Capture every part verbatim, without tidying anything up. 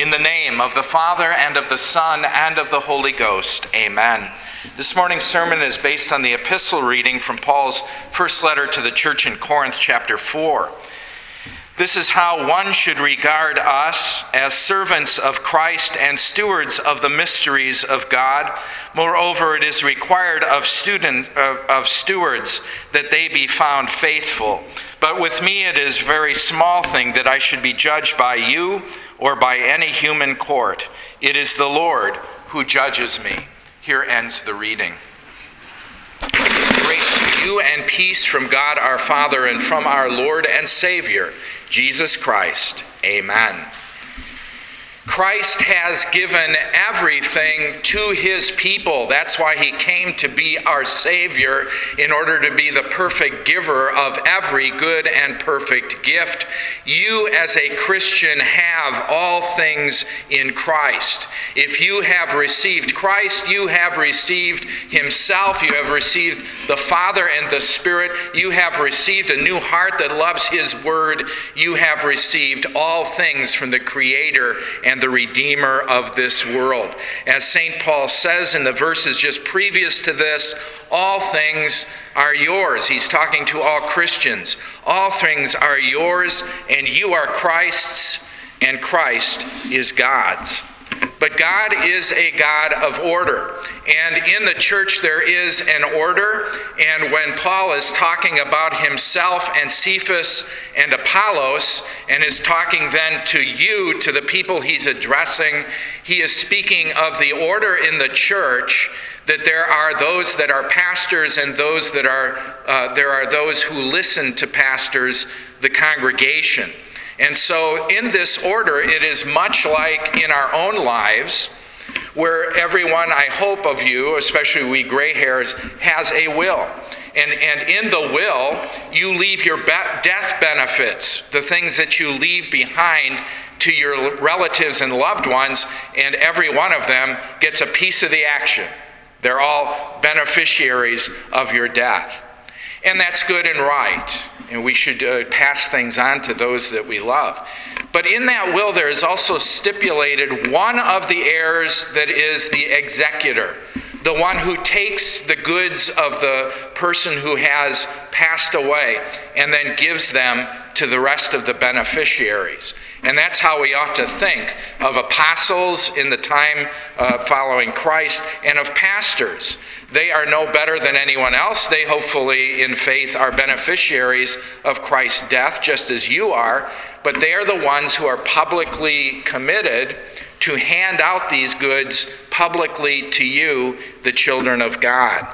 In the name of the Father, and of the Son, and of the Holy Ghost. Amen. This morning's sermon is based on the epistle reading from Paul's first letter to the church in Corinth, chapter four. This is how one should regard us as servants of Christ and stewards of the mysteries of God. Moreover, it is required of students of, of stewards that they be found faithful. But with me it is a very small thing that I should be judged by you or by any human court. It is the Lord who judges me. Here ends the reading. Grace to you and peace from God our Father and from our Lord and Savior, Jesus Christ. Amen. Christ has given everything to his people. That's why he came to be our Savior, in order to be the perfect giver of every good and perfect gift. You as a Christian have all things in Christ. If you have received Christ, you have received himself. You have received the Father and the Spirit. You have received a new heart that loves his word. You have received all things from the Creator and the Redeemer of this world. As Saint Paul says in the verses just previous to this, all things are yours. He's talking to all Christians. All things are yours, and you are Christ's, and Christ is God's. But God is a God of order. And in the church there is an order. And when Paul is talking about himself and Cephas and Apollos, and is talking then to you, to the people he's addressing, he is speaking of the order in the church, that there are those that are pastors and those that are uh, there are those who listen to pastors, the congregation. And so in this order, it is much like in our own lives, where everyone, I hope of you, especially we gray hairs, has a will. And, and in the will, you leave your be- death benefits, the things that you leave behind to your relatives and loved ones, and every one of them gets a piece of the action. They're all beneficiaries of your death. And that's good and right. And we should uh, pass things on to those that we love. But in that will, there is also stipulated one of the heirs that is the executor, the one who takes the goods of the person who has passed away and then gives them to the rest of the beneficiaries. And that's how we ought to think of apostles in the time uh, following Christ, and of pastors. They are no better than anyone else. They hopefully in faith are beneficiaries of Christ's death, just as you are. But they are the ones who are publicly committed to hand out these goods publicly to you, the children of God.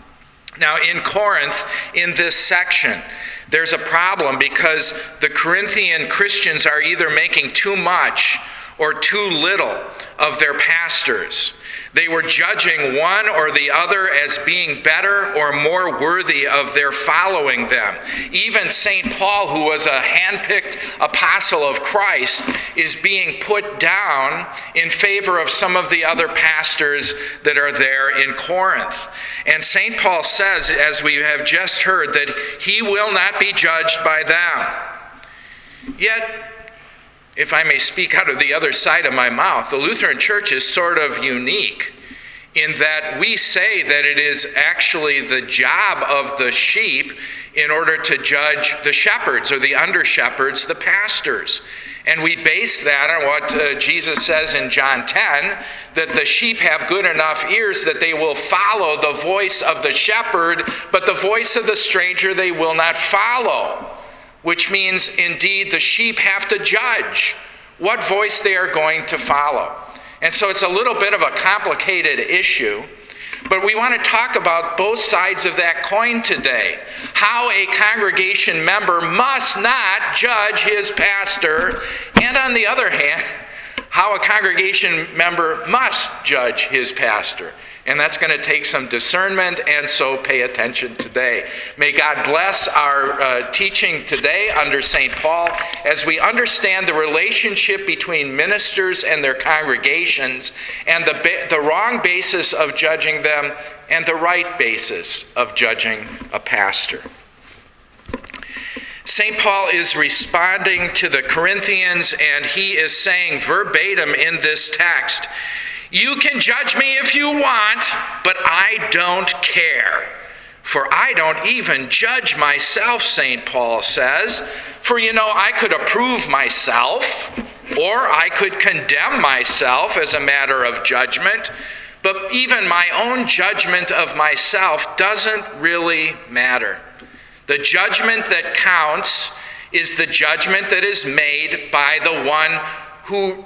Now in Corinth, in this section, there's a problem because the Corinthian Christians are either making too much or too little of their pastors. They were judging one or the other as being better or more worthy of their following them. Even Saint Paul, who was a handpicked apostle of Christ, is being put down in favor of some of the other pastors that are there in Corinth. And Saint Paul says, as we have just heard, that he will not be judged by them. Yet, if I may speak out of the other side of my mouth, the Lutheran Church is sort of unique in that we say that it is actually the job of the sheep in order to judge the shepherds or the under-shepherds, the pastors. And we base that on what uh, Jesus says in John ten, that the sheep have good enough ears that they will follow the voice of the shepherd, but the voice of the stranger they will not follow. Which means, indeed, the sheep have to judge what voice they are going to follow. And so it's a little bit of a complicated issue, but we want to talk about both sides of that coin today. How a congregation member must not judge his pastor, and on the other hand, how a congregation member must judge his pastor. And that's going to take some discernment, and so pay attention today. May God bless our uh, teaching today under Saint Paul as we understand the relationship between ministers and their congregations, and the, ba- the wrong basis of judging them and the right basis of judging a pastor. Saint Paul is responding to the Corinthians, and he is saying verbatim in this text, "You can judge me if you want, but I don't care. For I don't even judge myself," Saint Paul says. "For you know, I could approve myself, or I could condemn myself as a matter of judgment, but even my own judgment of myself doesn't really matter. The judgment that counts is the judgment that is made by the one who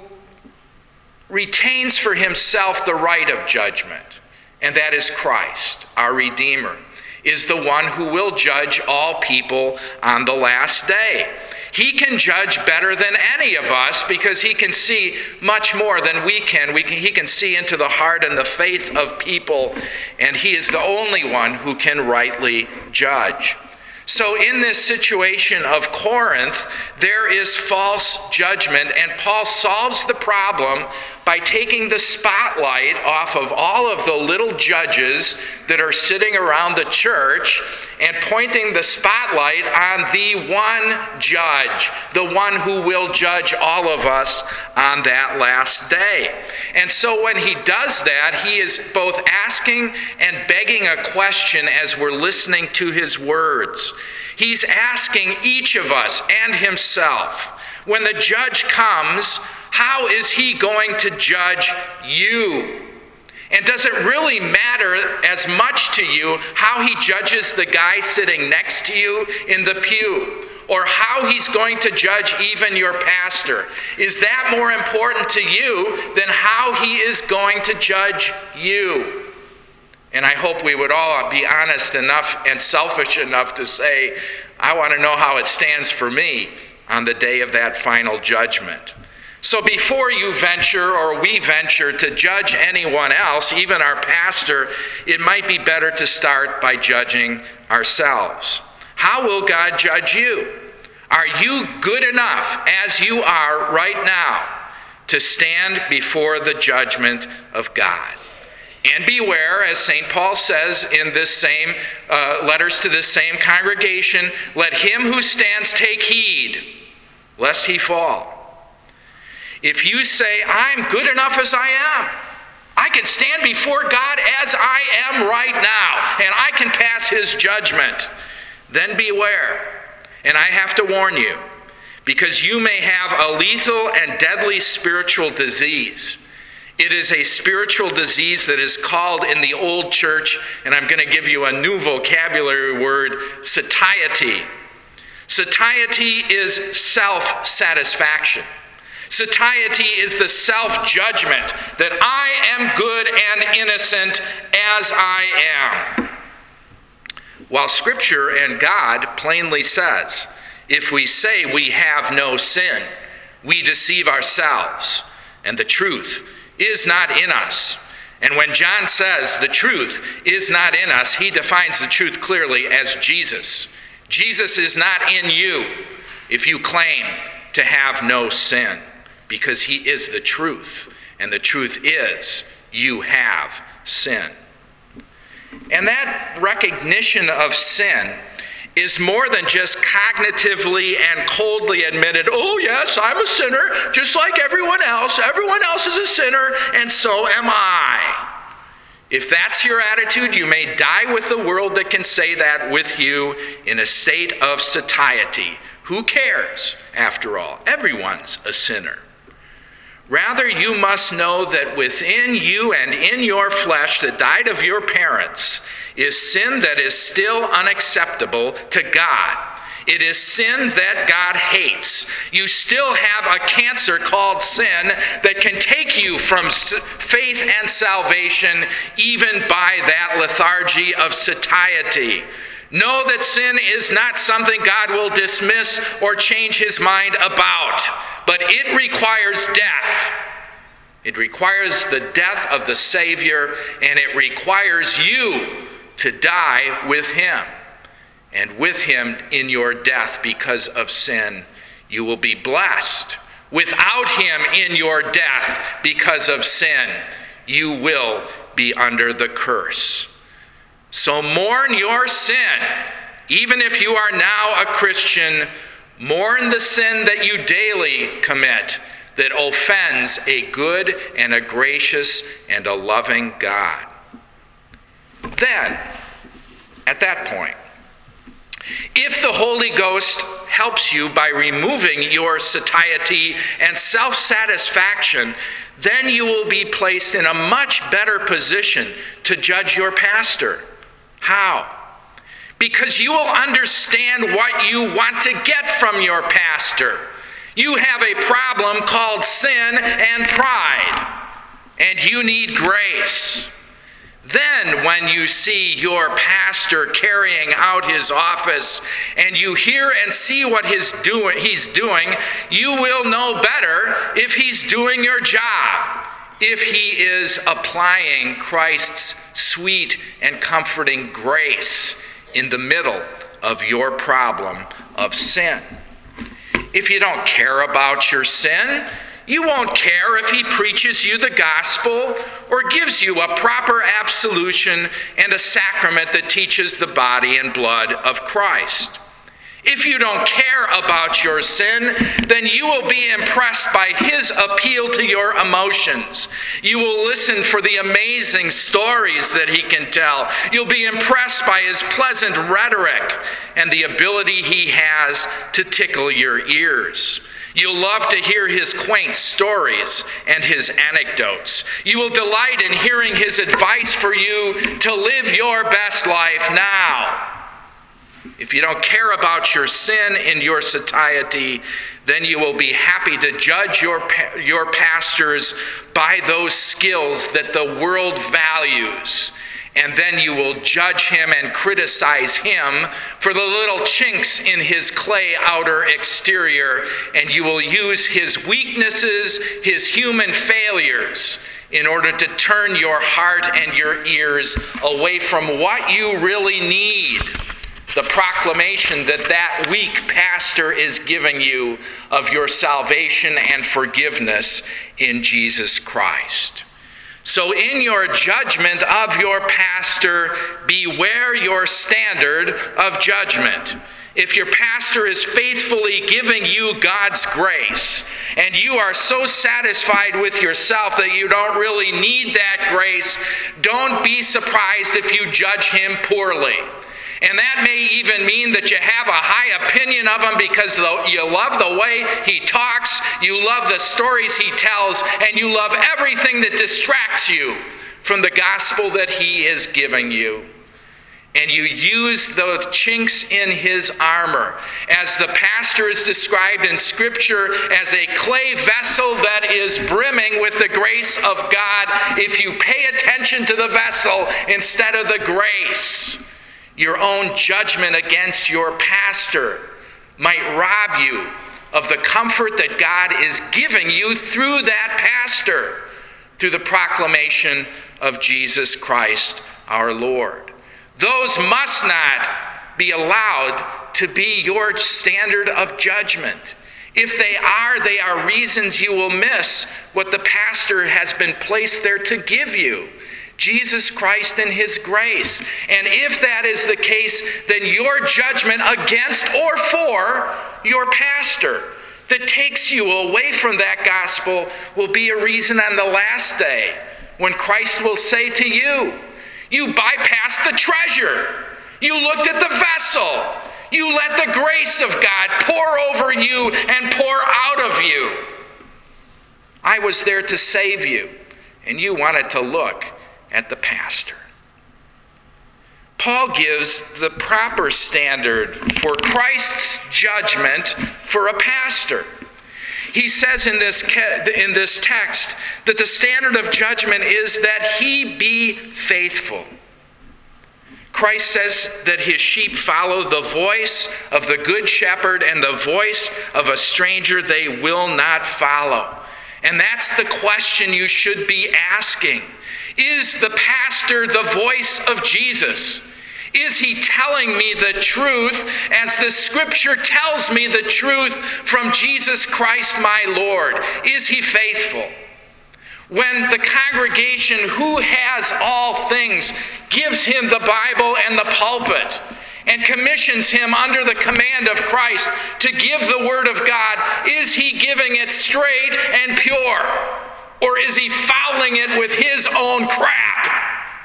retains for himself the right of judgment, and that is Christ, our Redeemer, is the one who will judge all people on the last day. He can judge better than any of us because he can see much more than we can. We can. He can see into the heart and the faith of people, and he is the only one who can rightly judge. So in this situation of Corinth, there is false judgment, and Paul solves the problem by taking the spotlight off of all of the little judges that are sitting around the church and pointing the spotlight on the one judge, the one who will judge all of us on that last day. And so when he does that, he is both asking and begging a question as we're listening to his words. He's asking each of us and himself, when the judge comes, how is he going to judge you? And does it really matter as much to you how he judges the guy sitting next to you in the pew, or how he's going to judge even your pastor? Is that more important to you than how he is going to judge you? And I hope we would all be honest enough and selfish enough to say, I want to know how it stands for me on the day of that final judgment. So before you venture, or we venture, to judge anyone else, even our pastor, it might be better to start by judging ourselves. How will God judge you? Are you good enough as you are right now to stand before the judgment of God? And beware, as Saint Paul says in this same uh, letters to this same congregation, let him who stands take heed, lest he fall. If you say, I'm good enough as I am, I can stand before God as I am right now, and I can pass his judgment, then beware. And I have to warn you, because you may have a lethal and deadly spiritual disease. It is a spiritual disease that is called in the old church, and I'm going to give you a new vocabulary word, satiety. Satiety is self-satisfaction. Satiety is the self-judgment that I am good and innocent as I am. While Scripture and God plainly says, if we say we have no sin, we deceive ourselves, and the truth is not in us. And when John says the truth is not in us, he defines the truth clearly as Jesus. Jesus is not in you if you claim to have no sin, because he is the truth. And the truth is you have sin. And that recognition of sin is more than just cognitively and coldly admitted, oh yes, I'm a sinner, just like everyone else. Everyone else is a sinner, and so am I. If that's your attitude, you may die with the world that can say that with you in a state of satiety. Who cares, after all? Everyone's a sinner. Rather, you must know that within you and in your flesh that died of your parents is sin that is still unacceptable to God. It is sin that God hates. You still have a cancer called sin that can take you from faith and salvation even by that lethargy of satiety. Know that sin is not something God will dismiss or change his mind about, but it requires death. It requires the death of the Savior, and it requires you to die with him. And with him in your death because of sin, you will be blessed. Without him in your death because of sin, you will be under the curse. So mourn your sin even if you are now a Christian, mourn the sin that you daily commit that offends a good and a gracious and a loving God. Then, at that point, if the Holy Ghost helps you by removing your satiety and self-satisfaction, then you will be placed in a much better position to judge your pastor. How? Because you will understand what you want to get from your pastor. You have a problem called sin and pride, and you need grace. Then when you see your pastor carrying out his office and you hear and see what he's doing, he's doing, you will know better if he's doing your job, if he is applying Christ's sweet and comforting grace in the middle of your problem of sin. If you don't care about your sin, you won't care if he preaches you the gospel or gives you a proper absolution and a sacrament that teaches the body and blood of Christ. If you don't care about your sin, then you will be impressed by his appeal to your emotions. You will listen for the amazing stories that he can tell. You'll be impressed by his pleasant rhetoric and the ability he has to tickle your ears. You'll love to hear his quaint stories and his anecdotes. You will delight in hearing his advice for you to live your best life now. If you don't care about your sin and your satiety, then you will be happy to judge your, your pastors by those skills that the world values. And then you will judge him and criticize him for the little chinks in his clay outer exterior, and you will use his weaknesses, his human failures, in order to turn your heart and your ears away from what you really need, the proclamation that that weak pastor is giving you of your salvation and forgiveness in Jesus Christ. So in your judgment of your pastor, beware your standard of judgment. If your pastor is faithfully giving you God's grace, and you are so satisfied with yourself that you don't really need that grace, don't be surprised if you judge him poorly. And that may even mean that you have a high opinion of him because you love the way he talks, you love the stories he tells, and you love everything that distracts you from the gospel that he is giving you. And you use the chinks in his armor, as the pastor is described in Scripture as a clay vessel that is brimming with the grace of God. If you pay attention to the vessel instead of the grace, your own judgment against your pastor might rob you of the comfort that God is giving you through that pastor, through the proclamation of Jesus Christ our Lord. Those must not be allowed to be your standard of judgment. If they are, they are reasons you will miss what the pastor has been placed there to give you. Jesus Christ and his grace. And if that is the case, then your judgment against or for your pastor that takes you away from that gospel will be a reason on the last day when Christ will say to you, you bypassed the treasure. You looked at the vessel. You let the grace of God pour over you and pour out of you. I was there to save you, and you wanted to look at the pastor. Paul gives the proper standard for Christ's judgment for a pastor. He says in this, in this text that the standard of judgment is that he be faithful. Christ says that his sheep follow the voice of the good shepherd, and the voice of a stranger they will not follow. And that's the question you should be asking. Is the pastor the voice of Jesus? Is he telling me the truth as the Scripture tells me the truth from Jesus Christ my Lord? Is he faithful? When the congregation who has all things gives him the Bible and the pulpit, and commissions him under the command of Christ to give the word of God, is he giving it straight and pure? Or is he fouling it with his own crap?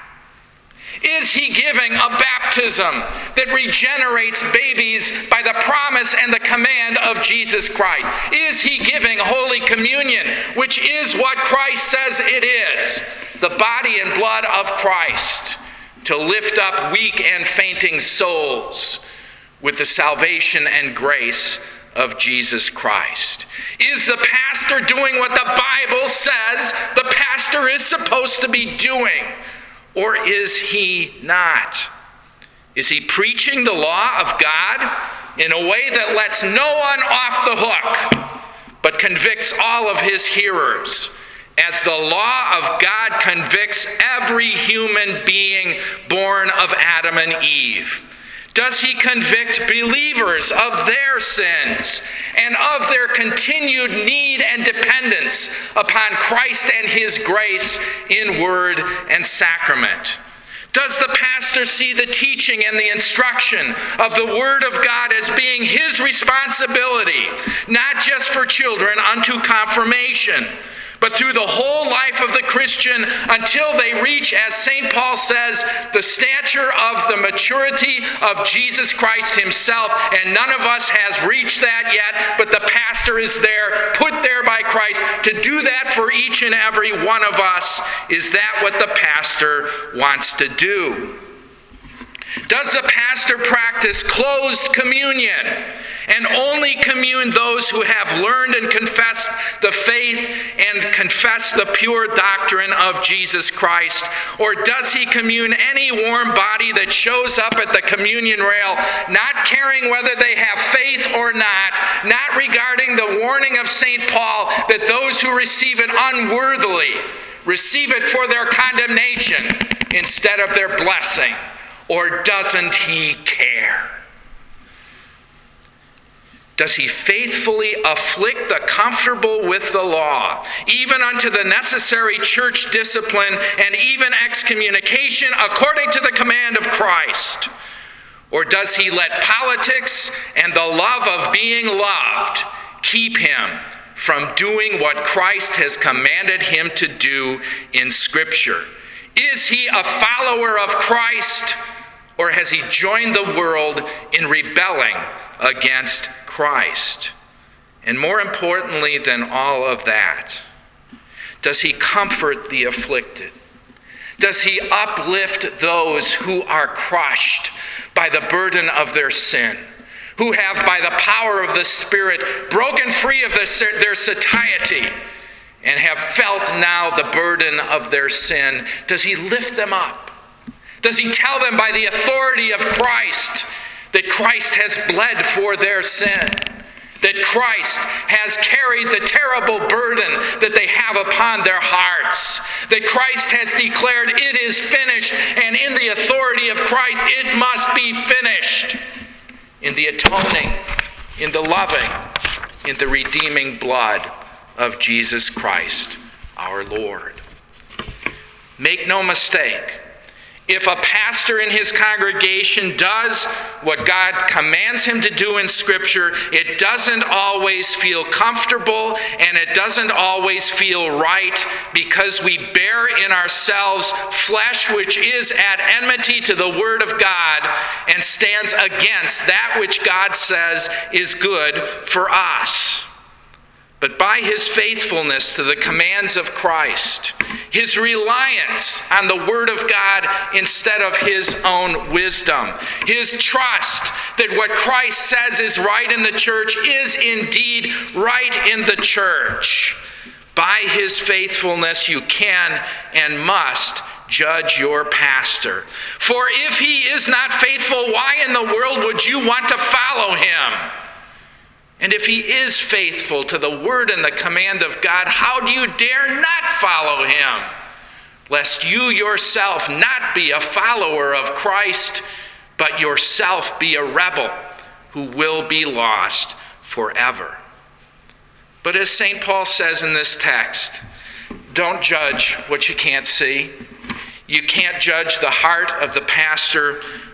Is he giving a baptism that regenerates babies by the promise and the command of Jesus Christ? Is he giving Holy Communion, which is what Christ says it is, the body and blood of Christ, to lift up weak and fainting souls with the salvation and grace of Jesus Christ? Is the pastor doing what the Bible says the pastor is supposed to be doing? Or is he not? Is he preaching the law of God in a way that lets no one off the hook, but convicts all of his hearers, as the law of God convicts every human being born of Adam and Eve? Does he convict believers of their sins and of their continued need and dependence upon Christ and his grace in word and sacrament? Does the pastor see the teaching and the instruction of the Word of God as being his responsibility, not just for children unto confirmation, but through the whole life of the Christian until they reach, as Saint Paul says, the stature of the maturity of Jesus Christ himself? And none of us has reached that yet, but the pastor is there, put there by Christ, to do that for each and every one of us. Is that what the pastor wants to do? Does the pastor practice closed communion and only commune those who have learned and confessed the faith and confess the pure doctrine of Jesus Christ? Or does he commune any warm body that shows up at the communion rail, not caring whether they have faith or not, not regarding the warning of Saint Paul that those who receive it unworthily receive it for their condemnation instead of their blessing? Or doesn't he care? Does he faithfully afflict the comfortable with the law, even unto the necessary church discipline and even excommunication according to the command of Christ? Or does he let politics and the love of being loved keep him from doing what Christ has commanded him to do in Scripture? Is he a follower of Christ, or has he joined the world in rebelling against Christ? And more importantly than all of that, does he comfort the afflicted? Does he uplift those who are crushed by the burden of their sin, who have by the power of the Spirit broken free of their satiety and have felt now the burden of their sin? Does he lift them up? Does he tell them by the authority of Christ that Christ has bled for their sin? That Christ has carried the terrible burden that they have upon their hearts? That Christ has declared it is finished, and in the authority of Christ it must be finished. In the atoning, in the loving, in the redeeming blood of Jesus Christ, our Lord. Make no mistake, if a pastor in his congregation does what God commands him to do in Scripture, it doesn't always feel comfortable and it doesn't always feel right, because we bear in ourselves flesh which is at enmity to the Word of God and stands against that which God says is good for us. But by his faithfulness to the commands of Christ, his reliance on the Word of God instead of his own wisdom, his trust that what Christ says is right in the church is indeed right in the church, by his faithfulness you can and must judge your pastor. For if he is not faithful, why in the world would you want to follow him? And if he is faithful to the word and the command of God, how do you dare not follow him? Lest you yourself not be a follower of Christ, but yourself be a rebel who will be lost forever. But as Saint Paul says in this text, don't judge what you can't see. You can't judge the heart of the pastor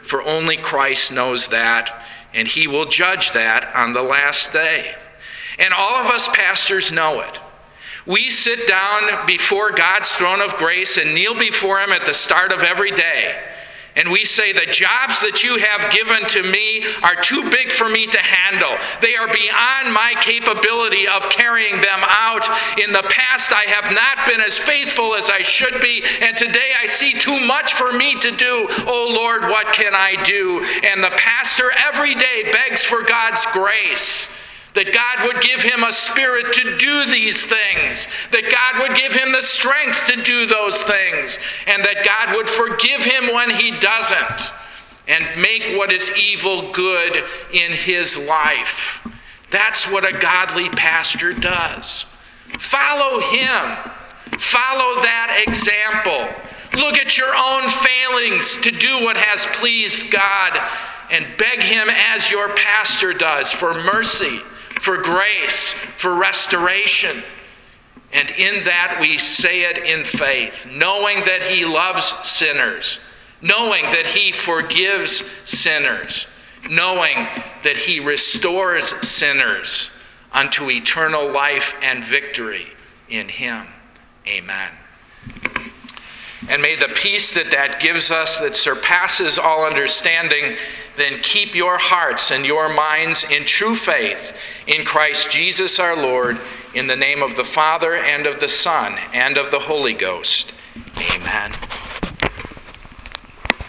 for only Christ knows that, and he will judge that on the last day. And all of us pastors know it. We sit down before God's throne of grace and kneel before him at the start of every day. And we say, the jobs that you have given to me are too big for me to handle. They are beyond my capability of carrying them out. In the past, I have not been as faithful as I should be. And today I see too much for me to do. Oh Lord, what can I do? And the pastor every day begs for God's grace. That God would give him a spirit to do these things. That God would give him the strength to do those things. And that God would forgive him when he doesn't. And make what is evil good in his life. That's what a godly pastor does. Follow him. Follow that example. Look at your own failings to do what has pleased God. And beg him as your pastor does for mercy, for grace, for restoration. And in that we say it in faith, knowing that he loves sinners, knowing that he forgives sinners, knowing that he restores sinners unto eternal life and victory in him. Amen. And may the peace that that gives us, that surpasses all understanding, then keep your hearts and your minds in true faith in Christ Jesus our Lord, in the name of the Father and of the Son and of the Holy Ghost. Amen.